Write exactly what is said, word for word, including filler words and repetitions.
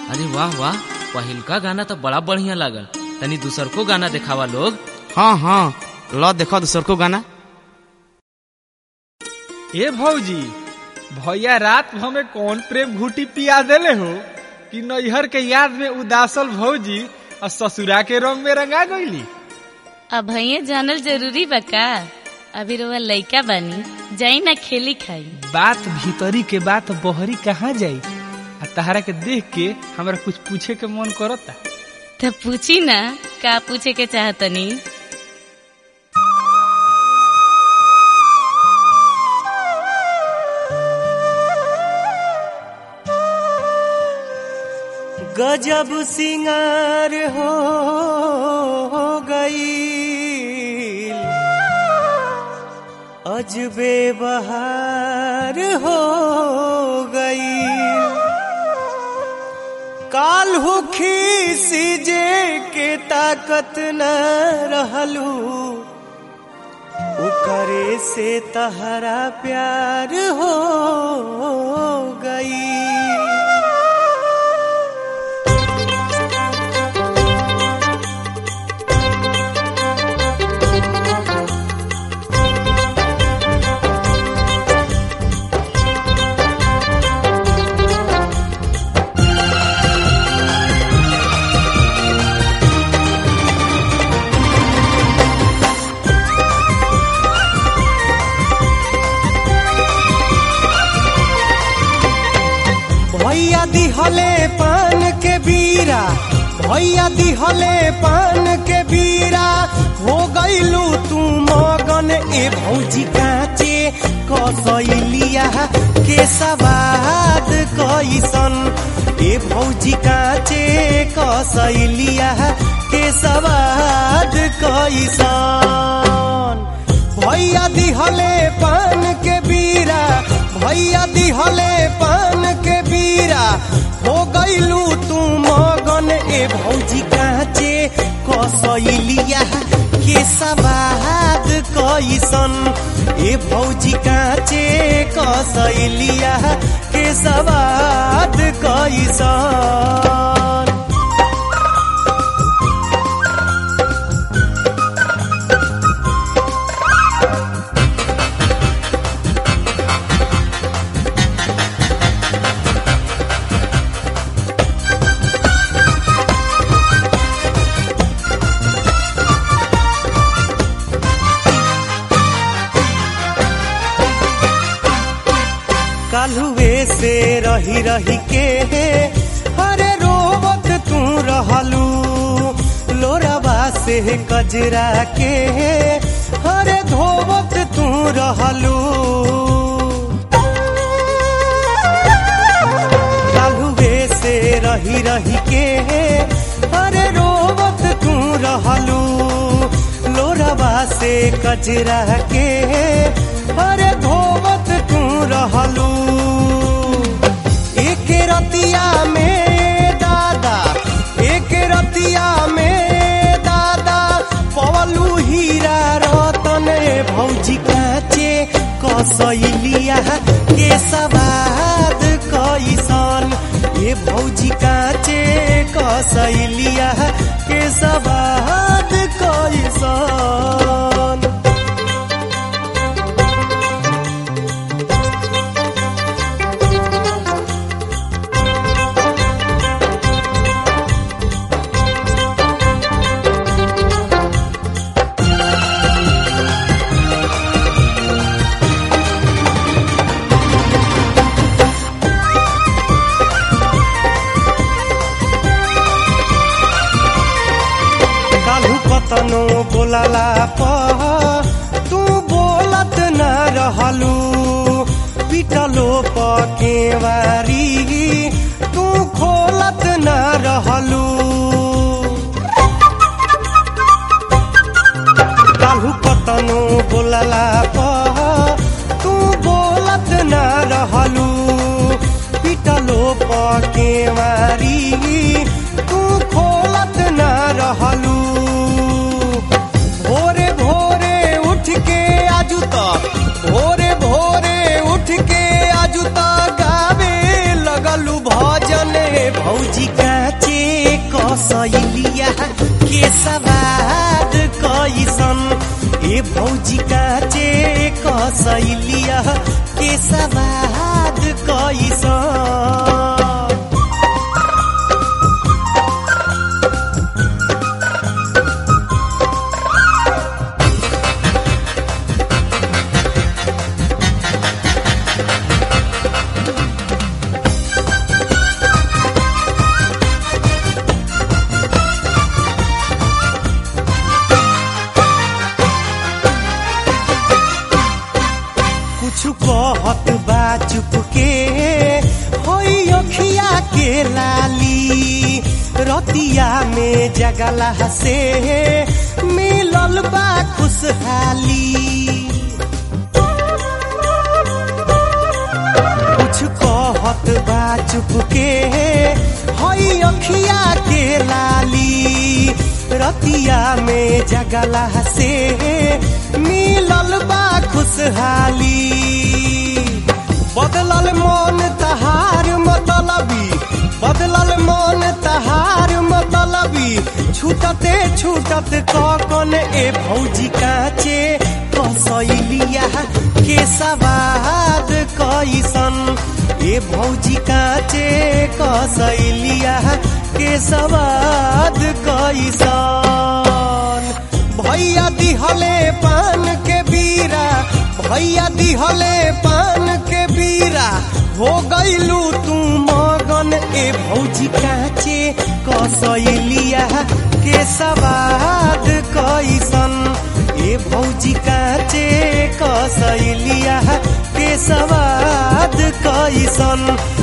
अरे वाह वाह, पहिलका गाना तो बड़ा बढ़िया लागल। तनी दूसर को गाना दिखावा लोग। हाँ हाँ, लो देखो दूसर को गाना। ए भौजी, भैया रात हमें कौन प्रेम घूटी पिया देले हो कि नैहर के याद में उदासल भौजी और ससुरा के रंग में रंगा गईली। अब भैया जानल जरूरी बा का? अभी रोवा लइका बानी, जाई ना खेली खाई। बात भीतरी के बात बहरी कहाँ जाई? आ तहरा के देख के हमरा कुछ पूछे के मन करता। तो पूछी ना, का पूछे के चाहतनी? गजब सिंगार हो गई, अजबे बहार हो गई, काल हो खीसीजे के ताकत न रहलू, उकरे से तहरा प्यार हो गई। भैया दिहले पान के बीरा, भैया दिहले पान के बीरा, हो गईलू तू मगन ए भौजी काचे कसैलिया के सवाद कैसन, ए भौजी काचे कसैलिया के सवाद कैसन। भैया दिहले पान के बीरा, भैया दिहले पान के बीरा, हो गईलू तू मगन ए भौजी काचे कसैलिया के सवाद कैसन, ए भौजी काचे कसैलिया के सवाद कैसन। कालुए से रही रही के हरे रोवत तू रहलू, लोराबा से कजरा के हरे धोवत तू रहलू। कालुए से रही रही के हरे रोवत तू रहलू, लोराबा से कजरा के हरे धोवत तू रहलू। एक रतिया में दादा, एक रतिया में दादा, पवलू हीरा रतन भौजी काचे कसैलिया के सवाद कैसन, ये भौजी काचे कसैलिया के सवाद कैसन। तनो बोलाला पह तू बोलत न रहलू, पिटलो पकेवारी तू खोलत न रहलू। कालू कतनो बोलाला पह तू बोलत न रहलू, पिटलो पकेवारी तू खोलत न रहलू। भोरे भोरे उठ के आजू तो, भोरे भोरे उठ के आजू तो गावे लगलू भजन भौजी काचे कसैलिया के सवाद कैसन ए भौजी काचे कसैलिया के सवाद कैसन। कहत बा चुपके होई अखिया के लाली रतिया में जगला से मिलल बा खुशहाली। कुछ कहत बा चुपके होई अखिया के लाली रतिया में जगला से मिलल बा खुशहाली। बदलल मन तहार मतलबी बदलल मन तहार मतलबी छूटते छूटत कौन ए भौजी काचे कसैलिया के सवाद कैसन ए भौजी काचे कसैलिया के सवाद कैसन। भैया दिहले पान के बीरा भैया दिहले पान के बीरा हो गईलू तू मगन ए भौजी काचे कसैलिया के सवाद कैसन ए भौजी काचे कसैलिया के सवाद कैसन।